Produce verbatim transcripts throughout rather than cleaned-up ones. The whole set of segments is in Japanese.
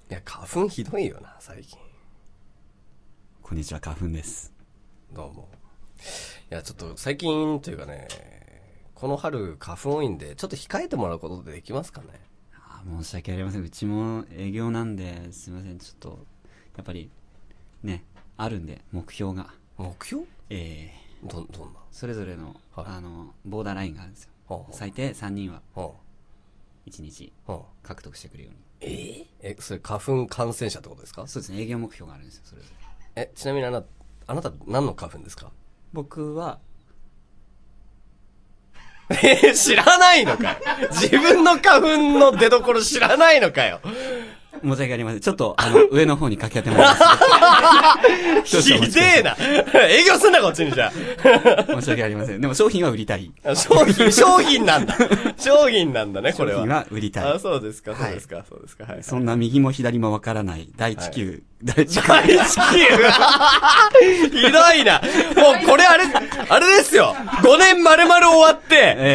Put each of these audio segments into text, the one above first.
いや、花粉ひどいよな、最近。 こんにちは、花粉です。 どうも。いや、ちょっと最近というかね、この春花粉多いんで、ちょっと控えてもらうことでできますかね。 あ、申し訳ありません。うちも営業なんで、すいません。ちょっと、やっぱり、ね、あるんで、目標が。 目標？ ええー、ど、どんな？ それぞれの、はい、あの、ボーダーラインがあるんですよ。はあはあ、最低さんにんは、いちにち、獲得してくるように。 えー、え、それ花粉感染者ってことですか？ そうですね、営業目標があるんですよ、それぞれ。え、ちなみにあなた、あなた何の花粉ですか？ 僕は、 えー、知らないのかよ。自分の花粉の出所知らないのかよ。 申し訳ありません。ちょっと、あの、上の方にかけてもらいます。 ひでえな。営業すんな、こっちにじゃあ。申し訳ありません。でも商品は売りたい。 商品、商品なんだ。商品なんだね、これは。 商品は売りたい。 あ、そうですか、そうですか、そうですか。はい。 そんな右も左もわからない第一級、 第一級。第一級ひどいな。もうこれあれ、あれですよ。ごねん丸々終わって、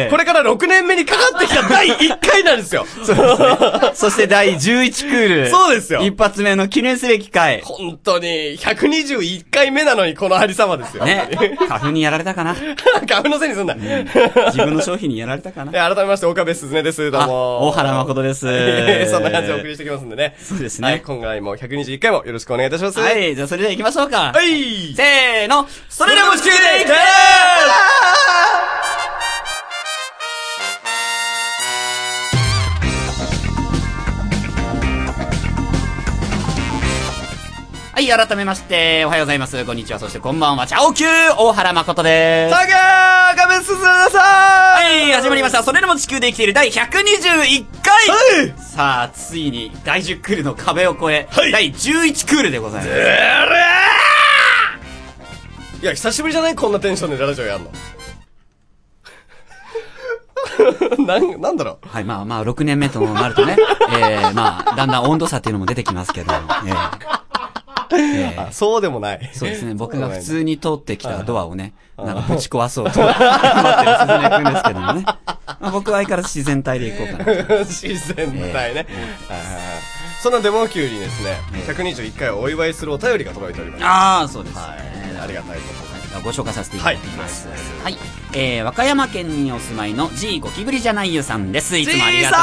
これからろくねんめにかかってきただいいっかいなんですよ。 そしてだいじゅういちクール。 そうですよ。 一発目の記念すべき回。 本当に、ひゃくにじゅういっかいめなのにこのありさまですよ。 ね。花粉にやられたかな。 花粉のせいにすんな。うん、 自分の商品にやられたかな。 改めまして、岡部すずねです。どうも。 大原誠です。 そんな感じでお送りしてきますんでね。 そうですね。 はい、今回もひゃくにじゅういっかいもよろしくお願いいたします。 はい、じゃあそれでは行きましょうか。 はい。 せーの、それでも地球でいくーはい、改めまして、おはようございます。こんにちは。そしてこんばんは。チャオキュー大原誠でーす。 たかーかべすずなさーはい、始まりました。それでも地球で生きているだいひゃくにじゅういっかい、はい、さあ、ついにだいじゅうクールの壁を越え、はい、だいじゅういちクールでございます。 いや、久しぶりじゃない？こんなテンションでラジオやんの。なん、なんだろう。 はい、まあまあ、ろくねんめとなるとね、えー、まあ、だんだん温度差っていうのも出てきますけど、えーえー、あ、そうでもない。 そうですね。僕が普通に通ってきたドアをね、なんかぶち壊そうと思ってるすずねくんですけどもね。まあ、僕は相変わらず自然体で行こうかな。 自然体ね。そんなデモ級にですね、ひゃくにじゅういっかいをお祝いするお便りが届いております。 ああ、そうです。 はい。ありがたいと思います。 ご紹介させていただきます。はい。はい、えー、和歌山県にお住まいの G ゴキブリじゃないよさんです。いつもありがとうござい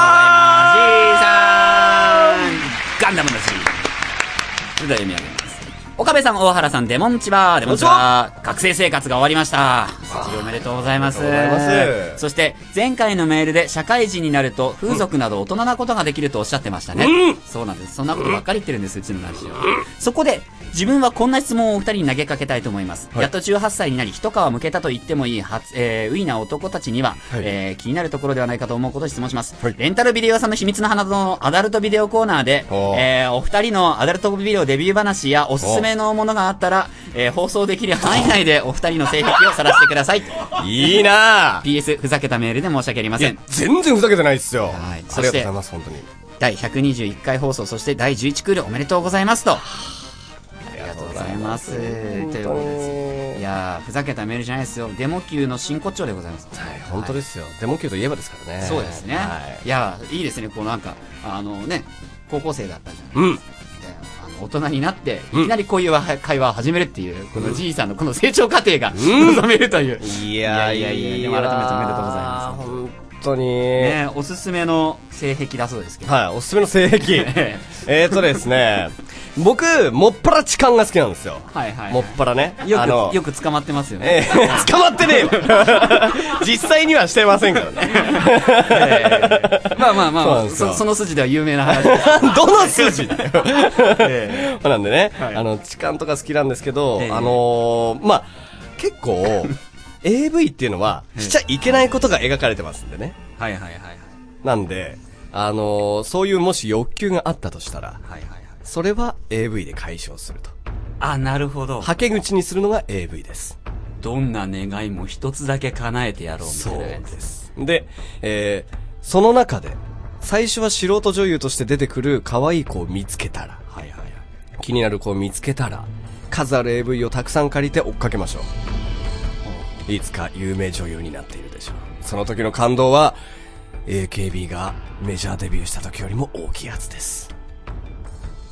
ます。G さんガンダムの G。それでは読み上げます。岡部さん、大原さん、デモンチバー、デモンチバー、学生生活が終わりました。卒業おめでとうございます。そして、前回のメールで社会人になると、風俗など大人なことができるとおっしゃってましたね。うん、そうなんです。そんなことばっかり言ってるんです、うちのラジオ。そこで、自分はこんな質問をお二人に投げかけたいと思います。はい、やっとじゅうはっさいになり、一皮むけたと言ってもいい、はつ、えー、ウイな男たちには、はい、えー、気になるところではないかと思うことを質問します。はい、レンタルビデオ屋さんの秘密の花のアダルトビデオコーナーで、えー、お二人のアダルトビデオデビュー話やおすすめのものがあったら、えー、放送できる範囲内でお二人の性癖を晒してください。 いいなぁ。 ピーエス ふざけたメールで申し訳ありません。 全然ふざけてないっすよ。はい。 ありがとうございます、本当に。 だいひゃくにじゅういっかい放送、そしてだいじゅういちクールおめでとうございますと。ありがとうございます。ということです。いやー、ふざけたメールじゃないですよ。デモ級の真骨頂でございます。 はい、本当ですよ。デモ級といえばですからね。 そうですね。はい。いやー、いいですね。こうなんか、あのね、高校生だったじゃないですか。うん。大人になっていきなりこういう会話を始めるっていう、このじいさんのこの成長過程が望めるという。 いやいやいや、 でも改めておめでとうございます。 本当にね、おすすめの性癖だそうですけど。 はい、おすすめの性癖。えーとですね、僕もっぱら痴漢が好きなんですよ。 はいはい。 もっぱらね。 よくよく捕まってますよね。 捕まってねえよ。実際にはしてませんからね。 まあまあまあ、その筋では有名な話。 どの筋だよ。なんでね、あの痴漢とか好きなんですけど、あのまあ結構 エーブイ っていうのはしちゃいけないことが描かれてますんでね。 はいはいはいはい。 なんであのそういうもし欲求があったとしたら、はいはいはい、それは エーブイ で解消すると。 あ、なるほど。 はけ口にするのが エーブイ です。 どんな願いも一つだけ叶えてやろうみたいなやつ。 そうです。で、えー、その中で最初は素人女優として出てくる可愛い子を見つけたら、はいはいはい、気になる子を見つけたら数ある エーブイ をたくさん借りて追っかけましょう。いつか有名女優になっているでしょう。その時の感動は エーケービー がメジャーデビューした時よりも大きいはずです。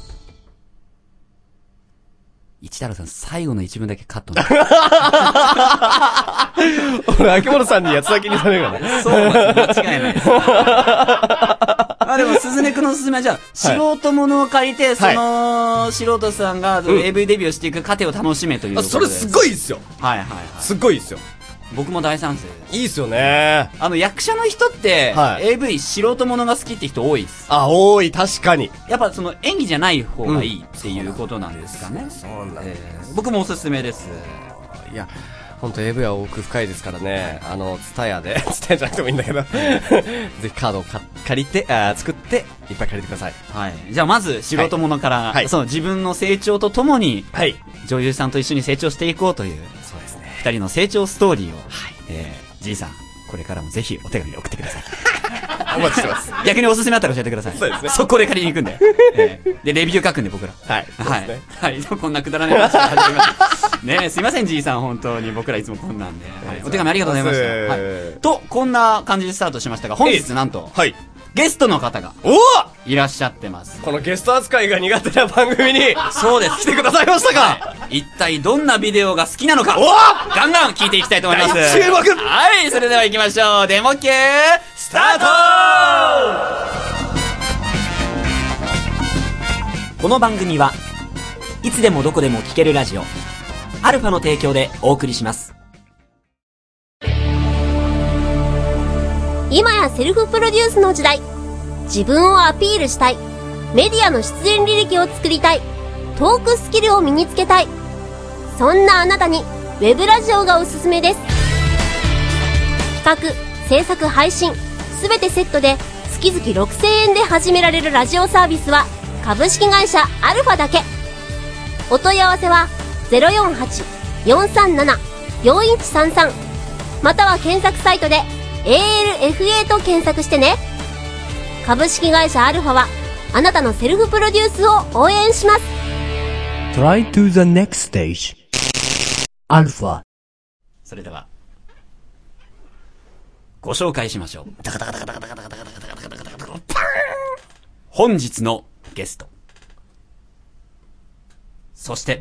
一太郎さん、最後の一文だけカット俺、秋元さんに八つ咲きにされるからね。 そう、間違いないです。あ、でも、鈴音くんのおすすめはじゃあ、素人ものを借りて、その、素人さんが エーブイ デビューしていく過程を楽しめということで。 それすごいですよ。 はいはいはい。 すっごいですよ。 僕も大賛成です。 いいっすよね。 あの、役者の人って、はい、エーブイ 素人ものが好きって人多いです。 あ、多い、確かに。 やっぱその演技じゃない方がいいっていうことなんですかね。 そうなんです。 えー、僕もおすすめです。 いや、ほんと エーブイ は奥深いですからね。あの、ツタヤで、ツタヤじゃなくてもいいんだけど、ぜひカードをか借りて、あ作って、いっぱい借りてください。 はい。じゃあまず、素人ものから、はい、その自分の成長とともに、はい、女優さんと一緒に成長していこうという、 そうですね。 二人の成長ストーリーを、はい、えー、じいさん、これからもぜひお手紙送ってください。 お待ちしてます。 逆におすすめあったら教えてください。 そうですね。 速攻で借りに行くんで。えー、で、レビュー書くんで僕ら。 はい。 はい。はい。こんなくだらない話を始めました。ねえ、すいません、じいさん、本当に。僕らいつもこんなんで。はい。お手紙ありがとうございました。はい。と、こんな感じでスタートしましたが、本日なんと、はい。ゲストの方が、おいらっしゃってます。 このゲスト扱いが苦手な番組に、 そうです。 来てくださいましたか、 はい、一体どんなビデオが好きなのか、おガンガン聞いていきたいと思います。 注目はい、それでは行きましょう。デモ系、スタート。この番組は、いつでもどこでも聞けるラジオ、アルファの提供でお送りします。 今やセルフプロデュースの時代。自分をアピールしたい。メディアの出演履歴を作りたい。トークスキルを身につけたい。そんなあなたにウェブラジオがおすすめです。企画、制作、配信、すべてセットで月々ろくせんえんで始められるラジオサービスは株式会社アルファだけ。お問い合わせは ゼロよんはち よんさんなな よんいちさんさん または検索サイトでエーエルエフエー と検索してね。株式会社アルファはあなたのセルフプロデュースを応援します。 Try to the next stage アルファ。 それではご紹介しましょう。本日のゲスト、そして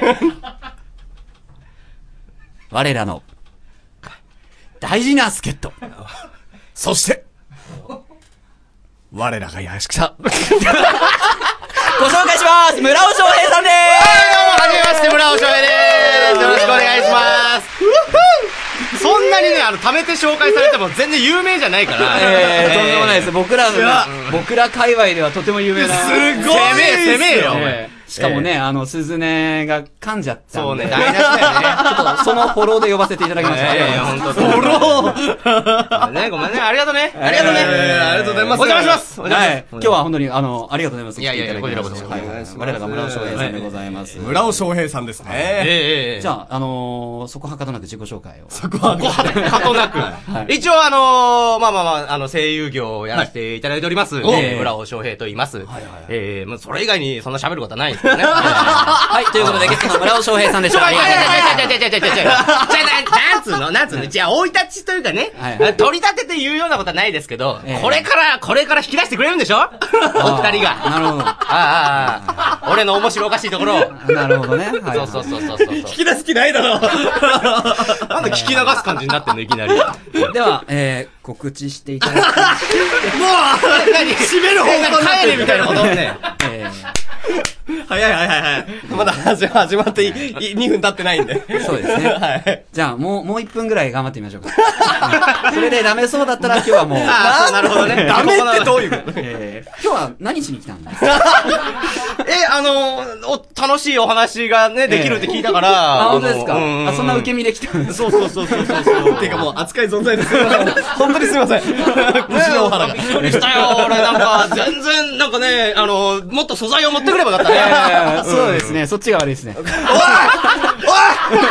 我らの大事な助っ人、 そして我らが屋敷さんご紹介します。村尾翔平さんでーす。 はじめまして、村尾翔平でーす。よろしくお願いします。そんなにね、あの、貯めて紹介されても全然有名じゃないから。 えー、とんでもないです。僕らの、僕ら界隈ではとても有名な。 すごい攻め、攻めよ。 しかもね、あの、鈴音が噛んじゃったんで。 そうね、台無しだよね。 ちょっと、そのフォローで呼ばせていただきました。 いやいや、ほんと。フォローね、ごめんね、ありがとうね。ありがとうね。 ありがとうございます。 お邪魔します。 はい。今日は本当に、あの、ありがとうございます。 いやいや、こちらこそ。 我らが村尾翔平さんでございます。 村尾翔平さんですね。 ええ。 じゃあ、あの、そこはかとなく自己紹介を。 そこはかとなく。一応、あの、まあまあまあ、あの、声優業をやらせていただいております。村尾翔平と言います。ええ、それ以外にそんな喋ることはないですよね。 はい、ということでゲストの村尾翔平さんでした。 いやいやいやいやいやいやいやいやいやいやなんつうのなんつうのじゃあ、生い立ちというかね、取り立てて言うようなことはないですけど、これから、これから引き出してくれるんでしょお二人が。 なるほど。ああ、ああ、俺の面白おかしいところを。 なるほどね。 そうそうそうそうそう。 引き出す気ないだろ。 なんで聞き流す感じになってんのいきなり。 では、えー、告知していただきます。 もう何締める方が帰れみたいなことね。えー早い早い早い。まだ始まってにふん経ってないんで。 そうですね。はい。じゃあ、もう、もういっぷんぐらい頑張ってみましょうか。それでダメそうだったら今日はもう。 ああ、なるほどね。 ダメってどういうこと？ えー、今日は何しに来たんですか？ え、あの、お、楽しいお話がね、できるって聞いたから。 あ、本当ですか？あ、そんな受け身で来たんです。 そうそうそうそうそう。 てかもう扱い存在です。本当にすいません。 口のお腹が。びっくりしたよ。俺なんか、全然、なんかね、あの、もっと素材を持ってくればよかったね。 そうですね、そっちが悪いですね。おいおい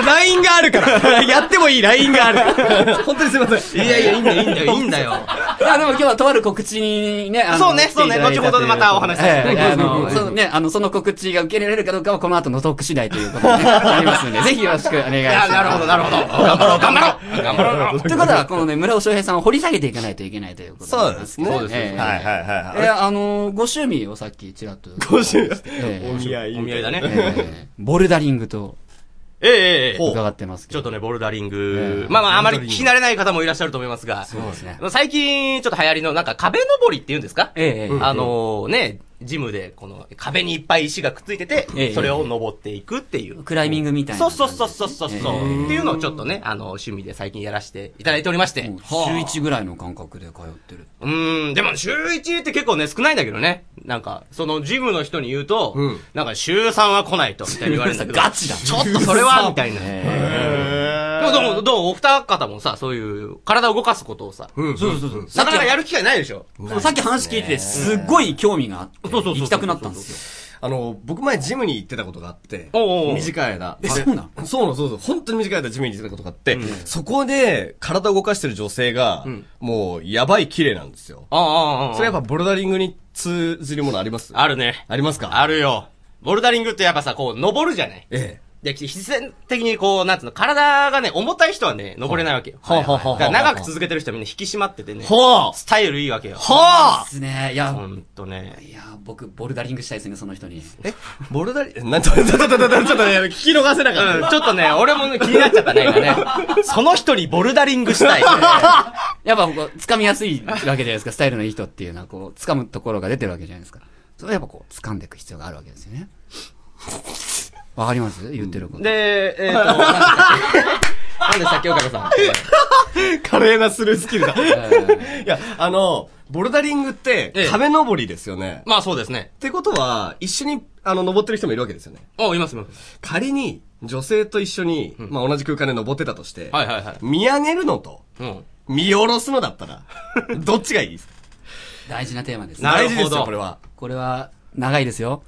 ライン があるから。やってもいい ライン があるから。本当にすいません。 いやいや、いいんだよ、いいんだよ、いいんだよ。 いや、でも今日はとある告知にね、 そうね、そうね、後ほどでまたお話しさせていただきます。 そうね、あの、その告知が受け入れられるかどうかはこの後のトーク次第ということになりますので、ぜひよろしくお願いします。 なるほど、なるほど。頑張ろう、頑張ろう。頑張ろう。 ということは、このね、村尾翔平さんを掘り下げていかないといけないということそうですね。 そうですね。 はいはいはい。 え、あの、ご趣味をさっきちらっと。 ご趣味お見合い。お見合いだね。 ボルダリングと。 ええ、ええ、 伺ってますけど。ちょっとね、ボルダリング。まあまあ、あまり聞き慣れない方もいらっしゃると思いますが。 そうですね。 最近、ちょっと流行りの、なんか壁登りって言うんですか？ ええ。 あのね、ジムで、この、壁にいっぱい石がくっついてて、それを登っていくっていう。 クライミングみたいな。 そうそうそうそうそう。っていうのをちょっとね、あの、趣味で最近やらせていただいておりまして。 週いちぐらいの感覚で通ってる。 うーん、でも週いちって結構ね、少ないんだけどね。なんか、そのジムの人に言うと、なんか週さんは来ないと、みたいに言われるんだけど。 ガチだ。 ちょっとそれは、みたいな。でも、どうも、どうも、お二方もさ、そういう、体を動かすことをさ、 そうそうそう。 なかなかやる機会ないでしょ？ さっき話聞いてて、すっごい興味があって、行きたくなったんですよ。 あの、僕前ジムに行ってたことがあって、短い間。 え、そうなんそうそうそう、本当に短い間ジムに行ってたことがあって、そこで体を動かしてる女性が、もう、やばい綺麗なんですよ。それやっぱボルダリングに通じるものあります？ あるね。 ありますか？ あるよ。ボルダリングってやっぱさ、こう、登るじゃない？ ええ。 で、必然的にこう、なんつうの、体がね、重たい人はね、登れないわけよ。 はあ、はあ、はあ。 だから長く続けてる人はみんな引き締まっててね。 はあ。 スタイルいいわけよ。 はあ。 ですね。いや、 ほんとね。 いや、僕、ボルダリングしたいですね、その人に。 えボルダリング、なんと、ちょっと、ちょっと、ちょっとね、聞き逃せなかった。 うん、ちょっとね、俺もね、気になっちゃったね、今ね。その人にボルダリングしたい。 やっぱ、こう、掴みやすいわけじゃないですか、スタイルのいい人っていうのは、こう、掴むところが出てるわけじゃないですか。それやっぱこう、掴んでいく必要があるわけですよね。わかります言ってること。 で、えーと、なんでさっき岡部さん。 華麗なスルースキルだ。いや、あの、ボルダリングって、壁登りですよね。 まあそうですね。 ってことは、一緒に、あの、登ってる人もいるわけですよね。 あ、いますいます。 仮に、女性と一緒に、まあ同じ空間で登ってたとして、 はいはいはい。 見上げるのと、見下ろすのだったら、どっちがいいですか？ 大事なテーマですね。 大事ですよ、これは。 これは、長いですよ。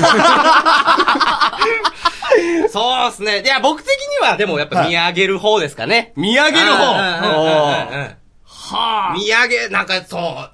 そうですね。いや、僕的には、でもやっぱ見上げる方ですかね。 見上げる方はあ。見上げ、なんかそう、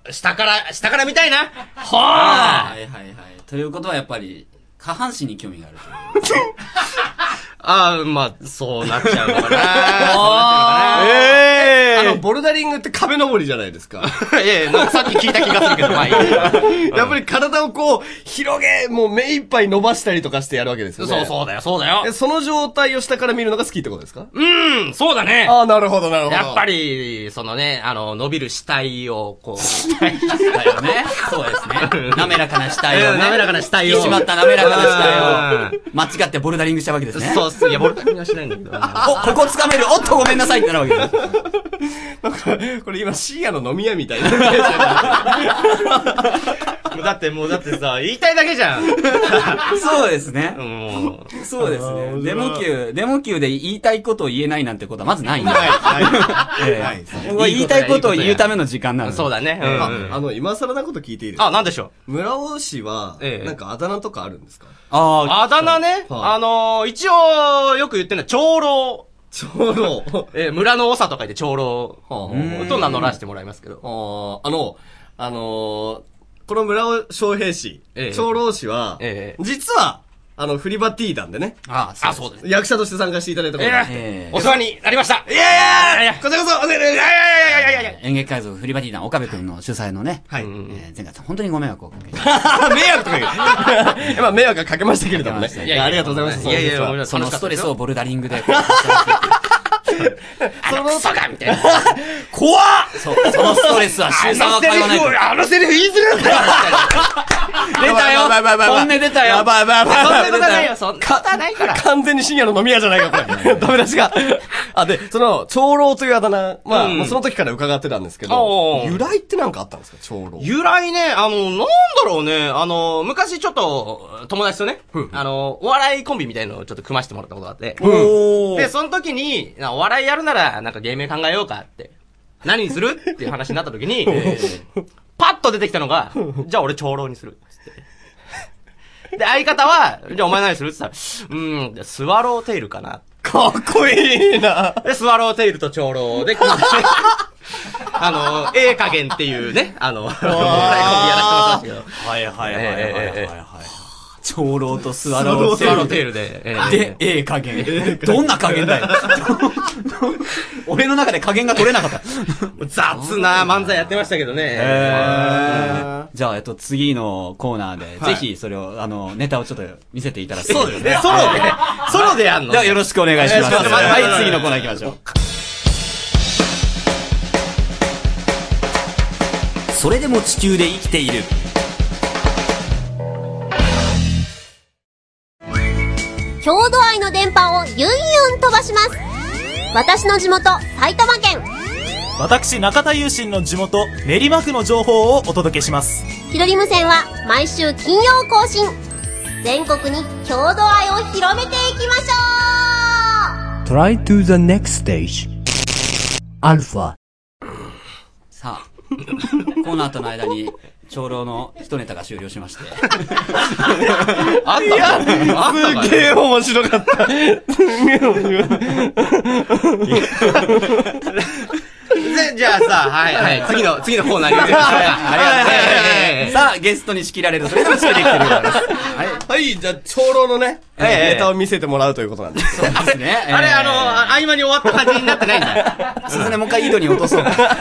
下から、下から見たいな。はあ。はいはいはい。ということはやっぱり、下半身に興味があるという。 ああ、まあ、そうなっちゃうのかな。そうなっちゃうのかな。 ええー。あの、ボルダリングって壁登りじゃないですか。 いやいや、なんかさっき聞いた気がするけど、まあいい。 やっぱり体をこう、広げ、もう目いっぱい伸ばしたりとかしてやるわけですよね。 そうそうだよ、そうだよ。 その状態を下から見るのが好きってことですか？ うーん、そうだね。 ああ、なるほど、なるほど。 やっぱり、そのね、あの、伸びる死体を、こう。死体だよね。そうですね。滑らかな死体をね。 滑らかな死体を。 引き締まった滑らかな死体を。間違ってボルダリングしたわけですね。 そうっす。いや、ボルダリングはしないんだけど。 お、ここ掴める。おっとごめんなさいってなるわけです。 なんか、これ今深夜の飲み屋みたいな。 だってもう、だってさ、言いたいだけじゃん。 そうですね。 もうそうですね。デモ級、デモ級で言いたいことを言えないなんてことはまずないんで。 はい。はい。 言いたいことを言うための時間なんで。 そうだね。 あの、今更なこと聞いていいですか？ あ、なんでしょう。村尾氏は、なんかあだ名とかあるんですか？ ああ、あだ名ね。あの、一応、よく言ってるのは、長老。 長老。 え、村の長と書いて長老。と名乗らせてもらいますけど。 あの、あの、この村尾翔平氏、長老氏は、実は、あの、フリバティー団でね。 ああ、そうです。 役者として参加していただいたことがあって。 お世話になりました。 いやいやこちらこそ、いやいやいやいやいやいや演劇海賊フリバティー団岡部くんの主催のね。はい。前回本当にご迷惑をかけて。 迷惑とか言う。まあ、迷惑はかけましたけれどもね。いや、ありがとうございます。 いやいや、 そのストレスをボルダリングで。 そのクソがみたいな。 怖っそう、そのストレスは週さんは通わないと。 あのセリフ言いづらい出たよ本音出たよやばいやばいやばい。 そんなことないよ、そんなことないから。 完全に深夜の飲み屋じゃないか、これ。ダメ出しが。あ、で、その、長老というあだ名、まあ、その時から伺ってたんですけど、由来ってなんかあったんですか、長老。 由来ね、あの、なんだろうね、あの、昔ちょっと、友達とね、あの、お笑いコンビみたいのをちょっと組ましてもらったことがあって、で、その時に、お笑いやるなら、なんか芸名考えようかって、何にするっていう話になった時に、パッと出てきたのが、じゃあ俺長老にする。で、相方は、じゃあお前何するって言ったら、うーん、スワローテイルかな。 かかっこいいな。 で、スワローテイルと長老で、あの、ええ加減っていうね、あの、お笑いコンビやらせてもらってましたけど。 はいはいはいはいはいはい。長老とススワローワローテイルで。 で、ええ加減。どんな加減だよ。俺の中で加減が取れなかった。 雑な漫才やってましたけどね。 えー、じゃあ、えっと、次のコーナーで、ぜひそれを、あの、ネタをちょっと見せていただきたい。 そうですね。ソロで、ソロでやんの。 じゃあ、よろしくお願いします。 はい、 はい、次のコーナー行きましょう。それでも地球で生きている。 郷土愛の電波をユンユン飛ばします。私の地元、埼玉県。 私、中田優心の地元、練馬区の情報をお届けします。 ひどり無線は毎週金曜更新。全国に郷土愛を広めていきましょう。 Try to the next stage. Alpha. さあ、コーナーとの間に、長老の一ネタが終了しまして。 あったいや、 すげえ面白かった。すげえ面白かった。 で、じゃあさ、はいはい、次の、次のコーナーに行ってください。ありがとうございます。 さあ、ゲストに仕切られる、それでも仕切りできてるようです。はい。 はい、じゃあ、長老のね、ネタを見せてもらうということなんです。 そうですね。 あれ、あの、合間に終わった感じになってないんだ。 そうですね、もう一回井戸に落とそう。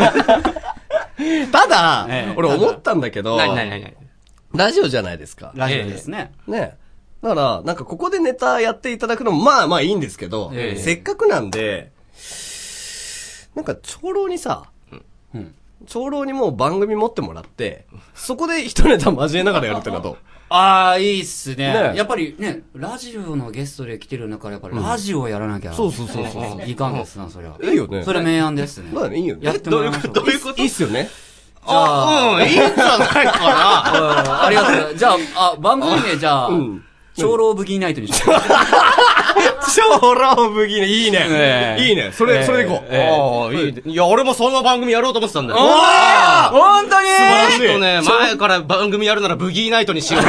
ただ、 ええ、 俺思ったんだけど、 なになになにラジオじゃないですか。 ラジオですね。 ね。だから、なんかここでネタやっていただくのも、まあまあいいんですけど、 ええ、 せっかくなんで、なんか長老にさ、うん、長老にもう番組持ってもらって、そこで一ネタ交えながらやるってのはどう？ ああ、いいっすね。 ねやっぱりね、ラジオのゲストで来てるんだから、やっぱりラジオをやらなきゃ。 そうそうそうそう。 いかんですな、それは。 いいよね。 それは明暗ですね。 まあね、いいよね。 やってもらいましょう。 どういうこと？ いいっすよね。 あ、うん、いいんじゃないかな。 ありがとう。じゃあ、あ、番組名じゃあ、長老ブギーナイトにしよう。 長老ブギーナイト、いいね。いいね。それ、それでいこう。 ああ、いい。いや、俺もその番組やろうと思ってたんだよ。 おー本当に素晴らしい。ちょっとね、前から番組やるならブギーナイトにしよう。うん。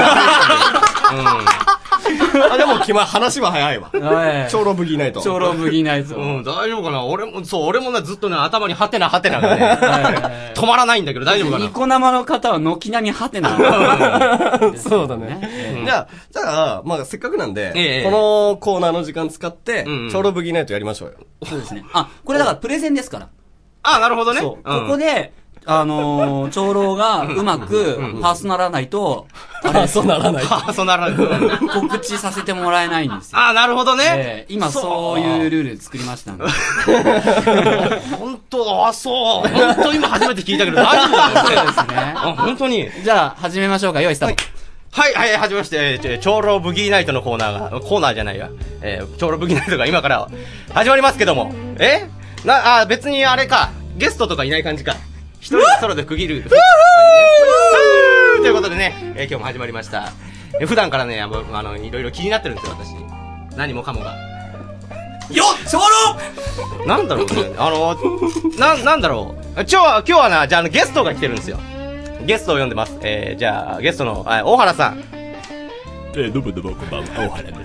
あ、でも、決ま、話は早いわ。長老ブギーナイト。 長老ブギーナイト。 うん、大丈夫かな俺も、そう、俺もね、ずっとね、頭にハテナハテナがね、止まらないんだけど大丈夫かなニコ生の方は軒並みハテナ。 そうだね。じゃあ、じゃあ、まあ、せっかくなんで、 ええ、 このコーナーの時間使って、 うんうん、 長老ブギーナイトやりましょうよ。 そうですね。あ、これだからプレゼンですから。 あ、なるほどね。 そう。ここで、あのー、長老がうまくパーソナらないと、 パーソナらない。 パーソナらない。 告知させてもらえないんですよ。 あ、なるほどね。 えー、今そういうルール作りましたんで。 本当、あ、そう。本当今初めて聞いたけど大丈夫だよ。 そうですね。 あ、本当に。 じゃあ、始めましょうか。用意スタート。 はい、はい、はじめまして、えー、長老ブギーナイトのコーナーが、コーナーじゃないわ。えー、長老ブギーナイトが今から始まりますけども。えな、あ、別にあれか。ゲストとかいない感じか。一人でソロで区切る。ということでね、えー、今日も始まりました。えー、普段からね、あの、あのいろいろ気になってるんですよ、私。何もかもが。 よっ長老なんだろうね。あの、な、なんだろう。今日は、今日はな、じゃあ、あの、ゲストが来てるんですよ。ゲストを呼んでます。えー、じゃあ、ゲストの、あ大原さん。 えー、どうもどうも、こんばんは、大原です。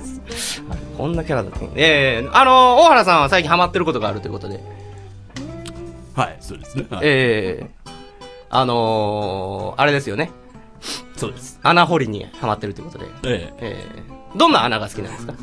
こんなキャラだったの。えー、あの、大原さんは最近ハマってることがあるということで。 はい、そうですね。はい、 えー、あのー、あれですよね。 そうです。 穴掘りにハマってるということで。 えええー、どんな穴が好きなんですか？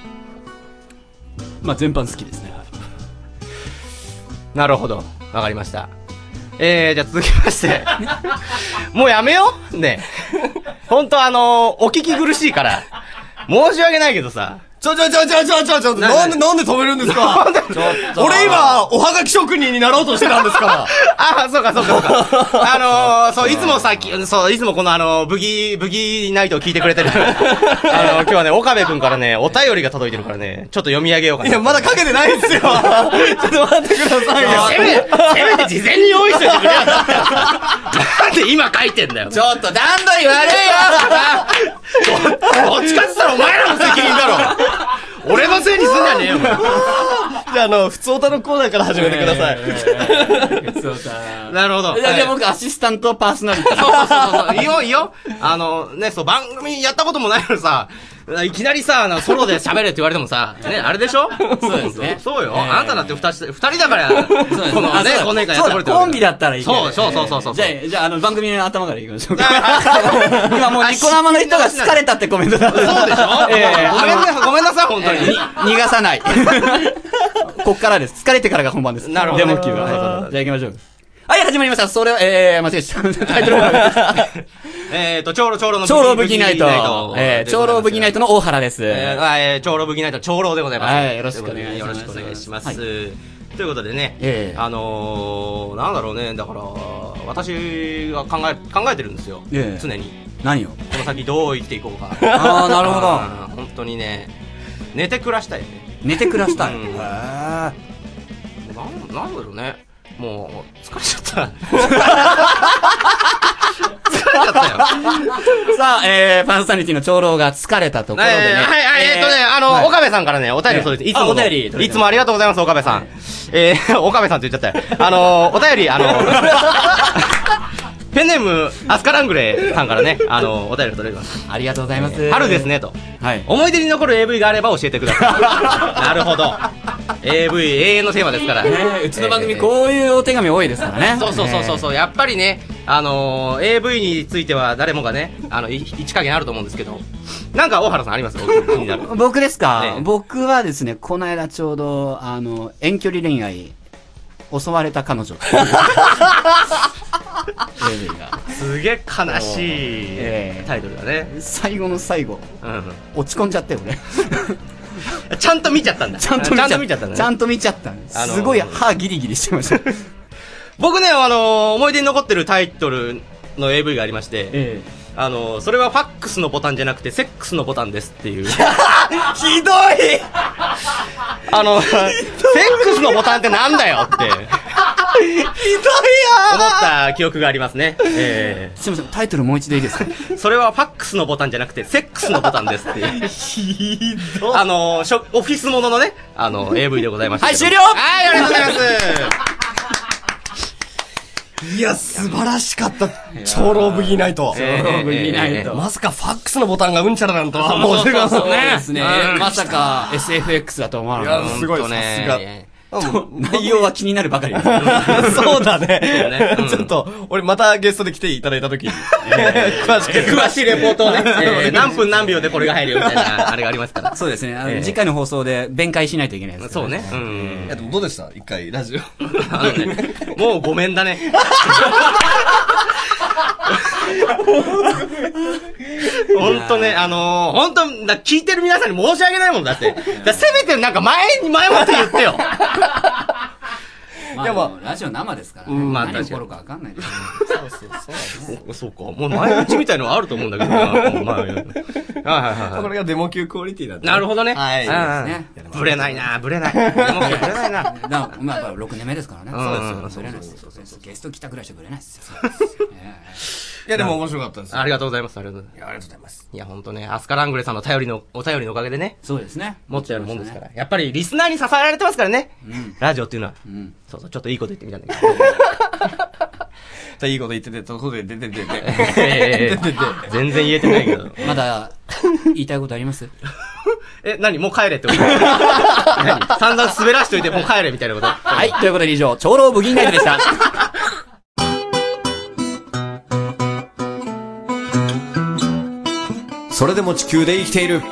まあ、全般好きですね。はい、 なるほど。わかりました。えー、じゃあ続きまして。もうやめようね。ほんとあのー、お聞き苦しいから。申し訳ないけどさ。 ちょちょちょちょちょちょちょ、なんで、なんで止めるんですか？俺今、おはがき職人になろうとしてたんですから。 ああ、そうかそうかそうか。あのー、そう、いつもさっき、そう、いつもこのあの、ブギー、ブギーナイトを聞いてくれてる。あの、今日はね、岡部くんからね、お便りが届いてるからね、ちょっと読み上げようかな。 いや、まだかけてないんですよ。ちょっと待ってくださいよ。 せめ、せめて事前に用意しといてくれよ。なんで今書いてんだよ。 ちょっと段取り悪いよどっちかって言ったらお前らの責任だろ。俺のせいにすんじゃねえよ。 じゃあ、あの、普通歌のコーナーから始めてください。 普通歌。 なるほど。 じゃあ、じゃあ僕アシスタントパーソナリティ。 そうそうそうそう。いいよいいよ。あの、ね、そう、番組やったこともないのにさ、 いきなりさ、ソロで喋れって言われてもさ、ね、あれでしょ？ そうですね。 そうよ。あなただって二人、二人だから、このね、この年間やってこれてる。 コンビだったらいいけど。 そうそうそうそう。 じゃあ、じゃあ、あの、番組の頭からいきましょうか。今もうニコ生の人が疲れたってコメントだ。 そうでしょ？ええ。ごめんな、ごめんなさい、本当に。 逃がさない。こっからです。疲れてからが本番です。 なるほど。 デモ級は。じゃあ行きましょう。はい、始まりました。それは、えー、間違えた。タイトルはえっと、長老、長老の長老武器ナイト。えー、長老武器ナイトの大原です。 えー、長老武器ナイト、長老でございます。 はい、よろしくお願いします。 よろしくお願いします。ということでね、 えあのー、なんだろうね、だから、私が考え、考えてるんですよ。常に。 何を？ この先どう生きていこうか。 あー、なるほど。 本当にね、寝て暮らしたいよね。 寝て暮らしたい。へー。なん、なんだろうね。もう、疲れちゃった。疲れちゃったよ。 さあ、えー、パーソナリティの長老が疲れたところでね。 はい、はい、えーっとね、あの、岡部さんからね、お便り届いて、いつも、 お便りいつもありがとうございます、岡部さん。えー、岡部さんって言っちゃったよ。あの、お便り、あの、ペンネーム、アスカラングレーさんからね、あの、お便り届いてます。 ありがとうございます。 春ですね、と。 はい。 思い出に残る エーブイ があれば教えてください。なるほど。エーブイ、永遠のテーマですから。 ね、うちの番組こういうお手紙多いですからね。 そうそうそうそうそう、やっぱりね、あのー、エーブイ については誰もがね、あの、一加減あると思うんですけど、なんか大原さんあります気になる。 僕ですか、 ね、僕はですね、この間ちょうど、あの、遠距離恋愛、襲われた彼女。 すげえ悲しいタイトルだね。 最後の最後、うん、落ち込んじゃって俺。 ちゃんと見ちゃったんだ。 ちゃんと見ちゃったんだ。ちゃんと見ちゃったんです。すごい歯ギリギリしてました。 僕ね、あのー、思い出に残ってるタイトルの エーブイ がありまして、ええ、あのー、それはファックスのボタンじゃなくてセックスのボタンですっていう。ひどいあの、セックスのボタンってなんだよって。ひどいよ思った記憶がありますね。えー、すみません、タイトルもう一度いいですか？ それはファックスのボタンじゃなくてセックスのボタンですっていう。ひどい。あのー、オフィスもののね、あの、エーブイ でございました。 はい、終了。 はい、ありがとうございます。 いや、素晴らしかった。長老武器ナイト。 長老武器ナイト。 まさかファックスのボタンがうんちゃらなんとは。 もうそうそうですね。まさか エスエフエックス だと思わなかった。 いや、すごいね。さすが。 内容は気になるばかりです。 そうだね。ちょっと、俺またゲストで来ていただいたときに、詳しく。 詳しいレポートをね、何分何秒でこれが入るよみたいな、あれがありますから。 そうですね。次回の放送で弁解しないといけないです。 そうね。 いや、でもどうでした一回、ラジオ。 あのね、もうごめんだね。ほんとね、あのー、ほんと、聞いてる皆さんに申し訳ないもんだって。だせめてなんか前に、前もって言ってよ。 まあ、でも、ラジオ生ですからね。うん、まあ、何起こるかわかんないですね。そうそうそう。そうか。もう前打ちみたいのはあると思うんだけどな。まあ、はいはいはい。 これがデモ級クオリティだった。 なるほどね。 はい。 ブレないな、ブレない。デモ級ブレないな。 だまあ、ろくねんめですからね。そうですよ。ブレないですよ。ゲスト来たぐらいしかブレないですよ。 いや、でも面白かったです。 ありがとうございます。ありがとうございます。 いや、ありがとうございます。 いや、ほんとね、アスカラングレさんの頼りの、お便りのおかげでね。 そうですね。 持ってやるもんですから。やっぱりリスナーに支えられてますからね。ラジオっていうのは。そうそう、ちょっといいこと言ってみたんだけど。いいこと言ってて、ところで出て出て。 全然言えてないけど。 まだ、言いたいことありますえ、何もう帰れってこと何散々滑らしといてもう帰れみたいなことはい、ということで以上、長老武器ナイトでした。 それでも地球で生きている。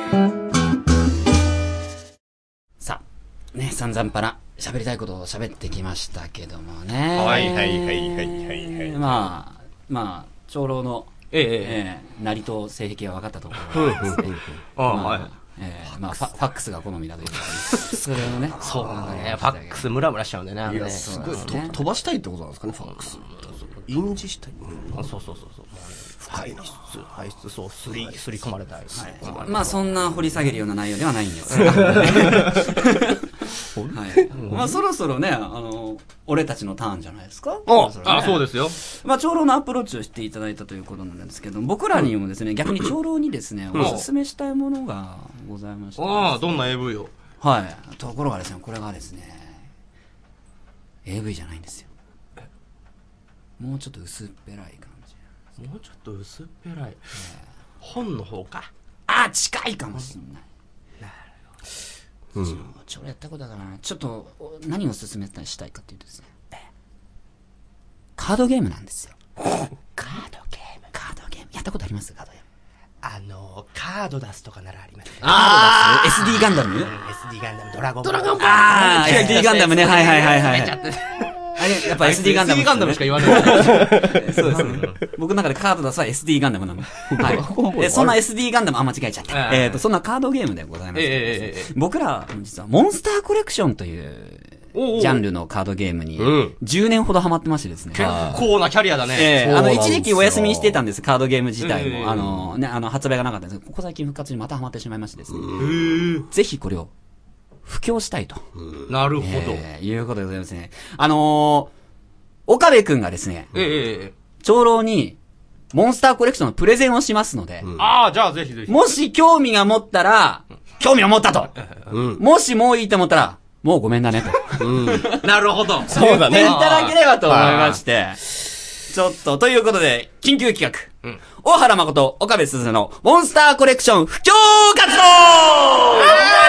さあ、ね、散々パラ、喋りたいことを喋ってきましたけどもね。 はいはいはいはいはいはい。 まあ、まあ、長老の、 ええええ、成と性癖が分かったところですね。 ああ、はい。 ええ、まあ、ファックスが好みだということで。それをね。 そうね。ファックスムラムラしちゃうんだよね。 いや、すごい。飛ばしたいってことなんですかね、ファックス。印字したい。 そうそうそうそう。深いな。排出、そう、すり、すり込まれたい。 まあ、そんな掘り下げるような内容ではないんですが。はい。まあ、そろそろね、あの、俺たちのターンじゃないですか。 あ、そうですよ。 まあ、長老のアプローチをしていただいたということなんですけど、僕らにもですね、逆に長老にですね、おすすめしたいものがございまして。 ああ、どんな エーブイ を。 はい。ところがですね、これがですね、エーブイ じゃないんですよ。もうちょっと薄っぺらい感じ。 もうちょっと薄っぺらい。本の方か。 あ、近いかもしれない。うん。ちょ、俺やったことだからな。ちょっと、何を勧めしたいかっていうとですね。カードゲームなんですよ。カードゲームカードゲーム。やったことありますカードゲーム。 あの、カード出すとかならありますね。 あー エスディー ガンダムエスディー ガンダム、ドラゴンボール。ドラゴンボール。あー エスディー ガンダムね。はいはいはいはい。あれ、やっぱ エスディー ガンダム。 エスディー ガンダムしか言わない。 そうですね。僕の中でカード出すは エスディー ガンダムなの。はい。え、そんな エスディー ガンダム、あ、間違えちゃった。えっと、そんなカードゲームでございます。僕ら、実は、モンスターコレクションという、ジャンルのカードゲームに、じゅうねんほどハマってましてですね。 結構なキャリアだね。 ええ、あの、一時期お休みしてたんです、カードゲーム自体も。あの、ね、あの、発売がなかったんですけど、ここ最近復活にまたハマってしまいましてですね。ぜひこれを、布教したいと。 なるほど。 えー、いうことでございますね。あのー、岡部くんがですね、 ええ、 長老に、モンスターコレクションのプレゼンをしますので、 うん、ああ、じゃあぜひぜひ。 もし興味が持ったら、興味を持ったと。うん、もしもういいと思ったら、もうごめんだねと。 うん、なるほど。 そうだね。言っていただければと思いまして、ちょっと、ということで、緊急企画。うん、大原誠、岡部すずの、モンスターコレクション布教活動頑張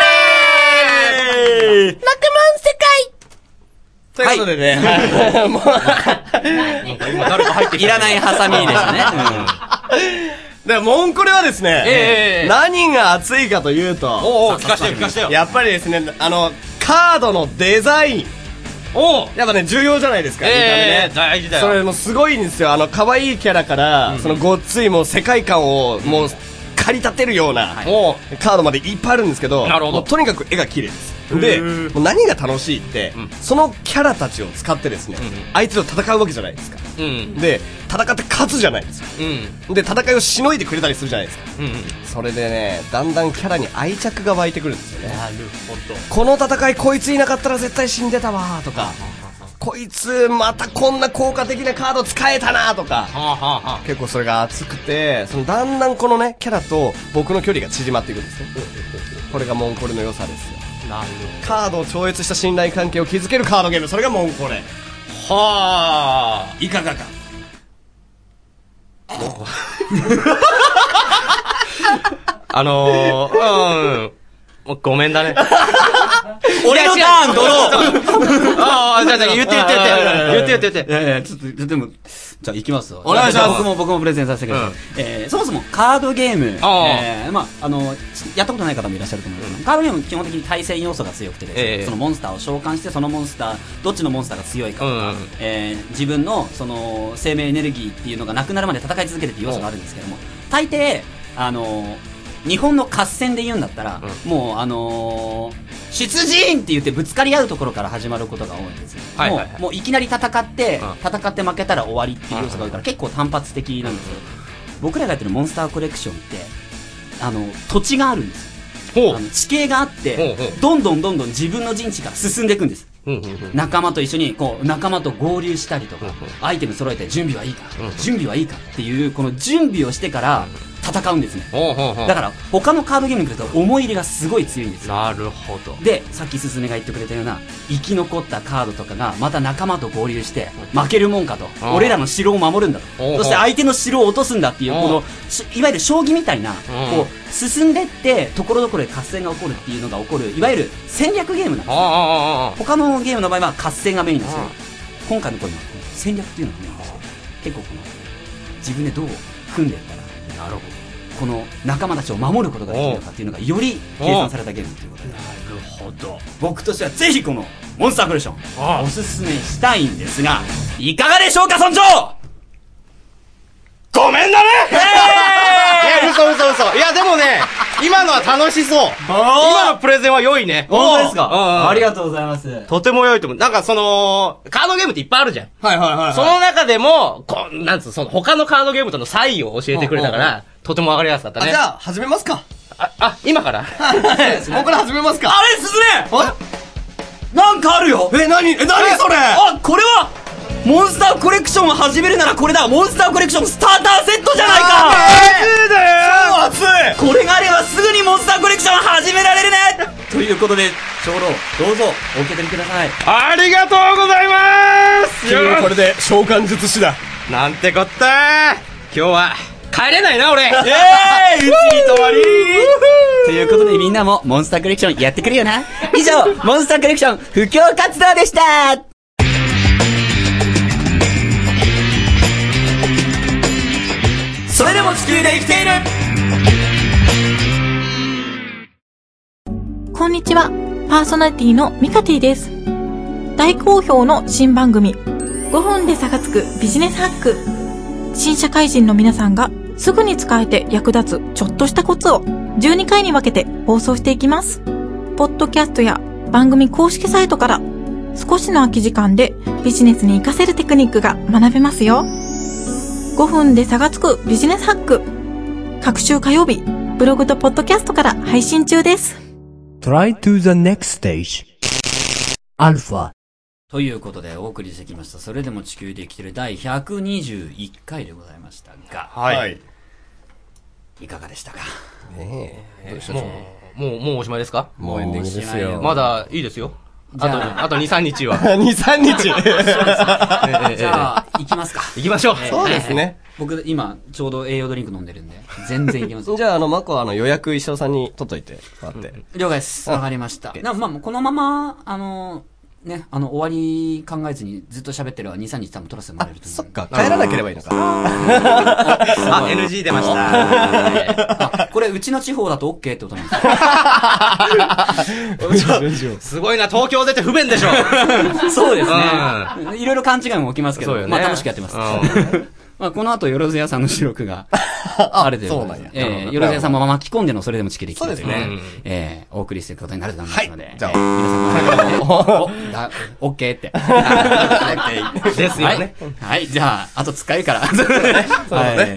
れー！ ろくまん世界ということでね。はい。もう、 今誰か入ってきた。 いらないハサミですね。 うん。で、モンコレはですね、えー、何が熱いかというと、 おお、聞かしてよ、聞かしてよ。 やっぱりですね、あの、カードのデザイン。おやっぱね、重要じゃないですか、見た目ね。 大事だよ。 それもすごいんですよ。あの、可愛いキャラから、うん、そのごっついもう世界観を、もう、駆り立てるような、はい、カードまでいっぱいあるんですけど、 なるほど。 とにかく絵が綺麗です。で、もう何が楽しいって、うん、そのキャラたちを使ってですね、うん、あいつと戦うわけじゃないですか。うん、で、戦って勝つじゃないですか。うん、で、戦いをしのいでくれたりするじゃないですか。うん、それでね、だんだんキャラに愛着が湧いてくるんですよね。 なるほど。 この戦いこいついなかったら絶対死んでたわとか、こいつまたこんな効果的なカード使えたなとか、はあはあ、結構それが熱くて、そのだんだんこのねキャラと僕の距離が縮まっていくんですね。これがモンコレの良さですよ。 なるカードを超越した信頼関係を築けるカードゲーム、それがモンコレ。 はあ、 いかがか。 あのー、うんもうごめんだね。 俺のターンドロー。 ああ、じゃあじゃあ言って言って言って。言って言って言って。 いやいや、ちょっと、でも、じゃあ行きますよ。 お願いします。 僕も僕もプレゼンさせてください。えー、そもそもカードゲーム、えー、まあ、あの、やったことない方もいらっしゃると思うんですけど、カードゲーム基本的に対戦要素が強くてですね、そのモンスターを召喚して、そのモンスター、どっちのモンスターが強いかとか、えー、自分の、その、生命エネルギーっていうのがなくなるまで戦い続けてっていう要素があるんですけども、大抵、あの、日本の合戦で言うんだったら、うん、もうあのー、出陣って言ってぶつかり合うところから始まることが多いんですよ。はいはいはい、もう、もういきなり戦って、うん、戦って負けたら終わりっていう要素が多いから、うん、結構単発的なんですよ。うん、僕らがやってるモンスターコレクションって、あの、土地があるんですよ。あの地形があって、どんどんどんどん自分の陣地が進んでいくんです。仲間と一緒にこう仲間と合流したりとか、アイテム揃えて準備はいいか、準備はいいかっていうこの準備をしてから戦うんですね。だから他のカードゲームに比べると思い入れがすごい強いんですよ。 なるほど。 で、さっきすずめが言ってくれたような生き残ったカードとかがまた仲間と合流して負けるもんかと、俺らの城を守るんだと、そして相手の城を落とすんだっていうこのいわゆる将棋みたいなこう進んでってところどころで合戦が起こるっていうのが起こるいわゆる戦略ゲームなんですよ。他のゲームの場合は合戦がメインですよ。今回のこれは戦略っていうのがメインですよ。結構この自分でどう組んでいったら、なるほど、この仲間たちを守ることができるのかっていうのがより計算されたゲームということで、なるほど、僕としてはぜひこのモンスターコレクションおすすめしたいんですが、いかがでしょうか村長。 ごめんだね。いや、嘘嘘嘘。いや、でもね、今のは楽しそう。今のプレゼンは良いね。 本当ですか？ありがとうございます。 とても良いと思う。なんかその、カードゲームっていっぱいあるじゃん。 はいはいはい。 その中でも、こう、なんつう、その他のカードゲームとの差異を教えてくれたから、とてもわかりやすかったね。 じゃあ、始めますか。 あ、あ、今から僕から始めますか。 あれ、すずね！なんかあるよ。 え、なに、え、なにそれ。 あ、これはモンスターコレクションを始めるならこれだ。モンスターコレクションスターターセットじゃないか。 マジで超熱い。これがあればすぐにモンスターコレクションを始められるね。ということで長老どうぞお受け取りください。 ありがとうございます。 君はこれで召喚術師だなんてこった。今日は帰れないな、俺。 えー、うちに泊まりということでみんなもモンスターコレクションやってくれよな。以上、モンスターコレクション布教活動でした。それでも地球で生きている。 こんにちは、パーソナリティのミカティです。大好評の新番組、ごふんで差がつくビジネスハック。新社会人の皆さんがすぐに使えて役立つちょっとしたコツをじゅうにかいに分けて放送していきます。ポッドキャストや番組公式サイトから少しの空き時間でビジネスに活かせるテクニックが学べますよ。ごふんで差がつくビジネスハック。各週火曜日、ブログとポッドキャストから配信中です。 Try to the next stage. Alpha. ということでお送りしてきました。それでも地球で生きている第ひゃくにじゅういっかいでございましたが、 はい。 いかがでしたか。 ねえ。どうでしたもう、もう、もうおしまいですか。 もうエンディングですよ。 まだいいですよ。あと、あとに、さんにちは。 に、さんにち。じゃあ、行きますか。 行きましょう。 そうですね。 僕、今、ちょうど栄養ドリンク飲んでるんで、全然行きます。 じゃあ、あの、マコは、あの、予約石尾さんに取っといて、待って。 了解です。わかりました。な、まあ、このまま、あの、ね、あの、終わり考えずにずっと喋ってるはに、さんにち多分取らせてもらえると思う。 そっか、帰らなければいいのか。 あ、エヌジー 出ました。 あ、これ、うちの地方だと OK ってことなんですか。 すごいな、東京出て不便でしょ。 そうですね。いろいろ勘違いも起きますけど、まあ楽しくやってます。まあこの後、よろずやさんの収録があるということで、えー、よろずやさんも巻き込んでのそれでも地球で生きてるというね、えー、お送りしていくことになると思いますので、じゃあ、皆さんも、オッケーって。 ですよね。 はい、じゃあ、あと使いから。はい。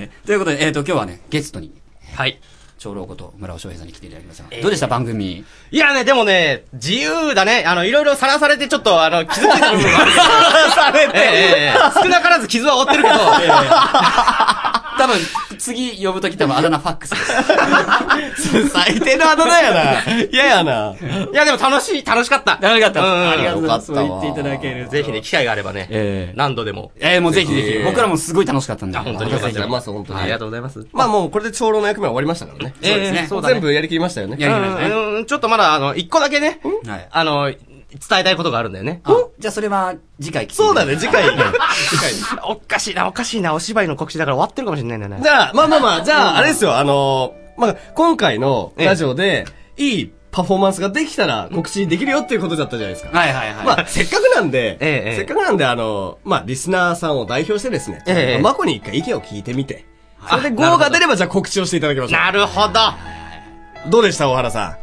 ということで、えっと、今日はね、ゲストに、はい。長老こと村尾翔平さんに来ていただきました。どうでした番組。 いやね、でもね、自由だね。あの、いろいろさらされてちょっと、あの、傷ついた部分がある。さらされて少なからず傷は負ってるけど。 多分、次呼ぶとき多分あだ名ファックスです。 最低のあだ名やな。嫌やな。 いや、でも楽しい、楽しかった。 楽しかった。ありがとうございます。そう言っていただける。 ぜひね、機会があればね、何度でも。 ええ、もうぜひぜひ。僕らもすごい楽しかったんで。 本当によかったます、本当に。ありがとうございます。 まあもう、これで長老の役目は終わりましたからね。 そうですね。 全部やりきりましたよね。 やりきりましたね。ちょっとまだ、あの、一個だけね、あの、伝えたいことがあるんだよね。 じゃあそれは次回聞きそうだね、次回。次回。 おかしいな、おかしいな、お芝居の告知だから終わってるかもしれないんだよね。 じゃあ、まあまあまあ、じゃあ、あれですよ、あの、まあ、今回のラジオで、いいパフォーマンスができたら告知できるよっていうことだったじゃないですか。 はいはいはい。 まあ、せっかくなんで、せっかくなんで、あの、まあ、リスナーさんを代表してですね、マコに一回意見を聞いてみて、それでゴーが出れば、じゃあ告知をしていただきましょう。 なるほど。 どうでした大原さん。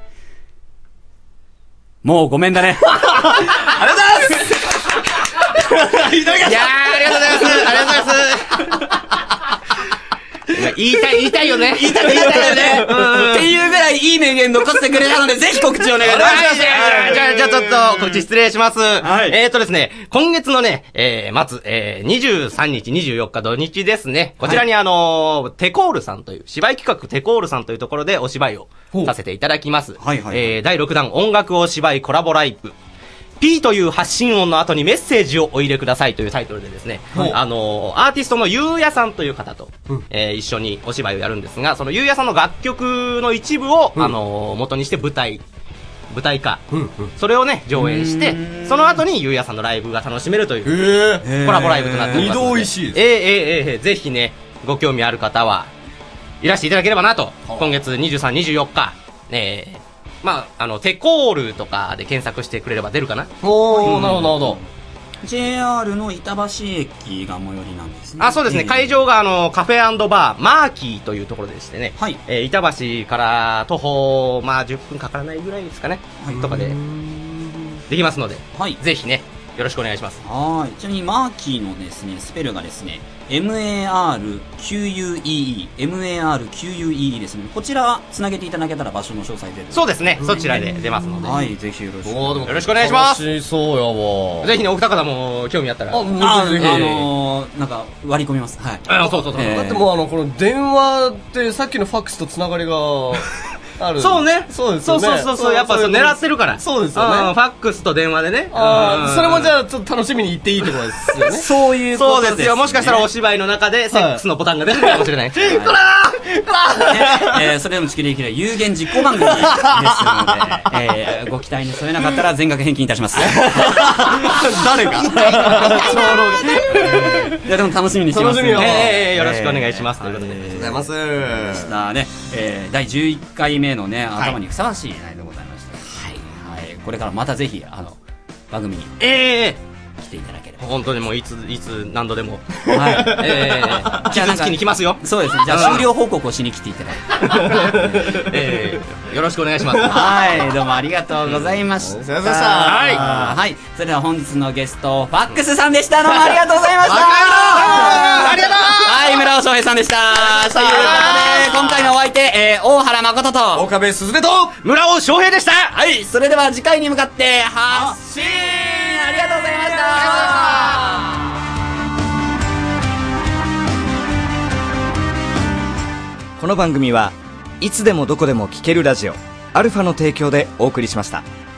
もうごめんだね。 ありがとうございますいやー、ありがとうございます。ありがとうございます。言いたい、言いたいよね。 言いたい、言いたいよね。っていうぐらいいい名言残してくれたので、ぜひ告知お願いします。 じゃあ、じゃあちょっと告知失礼します。はい。えーとですね、今月のね、えー、末、えー、にじゅうさんにち、にじゅうよっか土日ですね。こちらにあの、テコールさんという、芝居企画テコールさんというところでお芝居をさせていただきます。はいはい。えー、だいろくだん音楽を芝居コラボライブ。P という発信音の後にメッセージをお入れくださいというタイトルでですね、あのー、アーティストのゆうやさんという方と、うん、えー、一緒にお芝居をやるんですが、そのゆうやさんの楽曲の一部を、うん、あのー、元にして舞台、舞台化、うんうん、それをね、上演して、その後にゆうやさんのライブが楽しめるという、えー、コラボライブとなっておりますので。 二度美味しいです。 えー、えー、えー、ぜひね、ご興味ある方は、いらしていただければなと、今月にじゅうさん、にじゅうよっか、えー、まあ、あの、テコールとかで検索してくれれば出るかな。 おー、うん、なるほど、なるほど。 ジェイアール の板橋駅が最寄りなんですね。 あ、そうですね。えー、会場があの、カフェ&バー、マーキーというところでしてね。はい。えー、板橋から徒歩、まあ、じゅっぷんかからないぐらいですかね。はい。とかで、できますので。はい。ぜひね、よろしくお願いします。 はい。ちなみに、マーキーのですね、スペルがですね、エムエーアールキューユーイーイー、エムエーアールキューユーイーイー ですね。こちら、つなげていただけたら場所の詳細出る。 そうですね。そちらで出ますので。 はい。ぜひよろしく。 よろしくお願いします。 楽しそうやわ。 ぜひね、お二方も興味あったら。 あ、あ、ぜひ。あのー、なんか、割り込みます。はい。 あ、そうそうそう。 だってもうあの、この電話ってさっきのファックスとつながりが、 ある。 そうね。 そうですよね。 そうそうそうそう。やっぱそう狙ってるから。 そうですよね。 ファックスと電話でね。 ああ、それもじゃあちょっと楽しみに言っていいところですよね。 そういうことです。 そうですよ。もしかしたらお芝居の中でセックスのボタンが出てくるかもしれない。こらーこらーえー、それでもちきりきり有言実行番組ですので、えー、ご期待に添えなかったら全額返金いたします。 誰がいやでも楽しみにしてます。楽しみよ。 えー、よろしくお願いします。ということで。ありがとうございます。 したね、えー、だいじゅういっかいめのね、頭にふさわしい内容でございました。はい。はい。これからまたぜひ、あの、番組に。ええ来ていただければ。 本当にもういつ、いつ、何度でも。 はい。 ええじゃあ傷つきに来ますよ。 そうですね。じゃあ終了報告をしに来ていただいて。 ええよろしくお願いします。 はい。どうもありがとうございました。ありがとうございました。はい。はい。それでは本日のゲスト、ファックスさんでした。どうもありがとうございました。 ありがとうはい、村尾翔平さんでした。ということで、今回のお相手、えー、大原誠と、 岡部すずめと、 村尾翔平でした。 はい。それでは次回に向かって発信。ありがとうございました。 この番組はいつでもどこでも聴けるラジオアルファの提供でお送りしました。